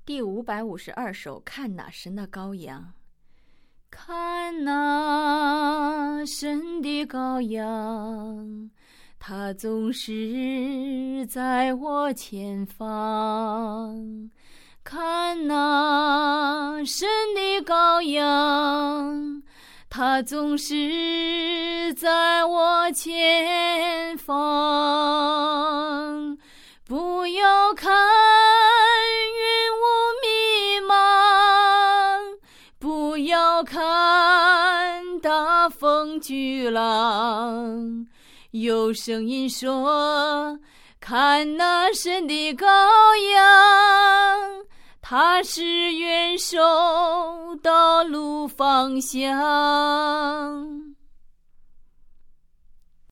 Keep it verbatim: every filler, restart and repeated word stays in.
第五百五十二首，看哪，神的羔羊。看哪，神的羔羊，他总是在我前方。看哪，神的羔羊，他总是在我前方。不要看云雾迷茫，不要看大风巨浪，有声音说，看那神的羔羊，他是元首道路方向。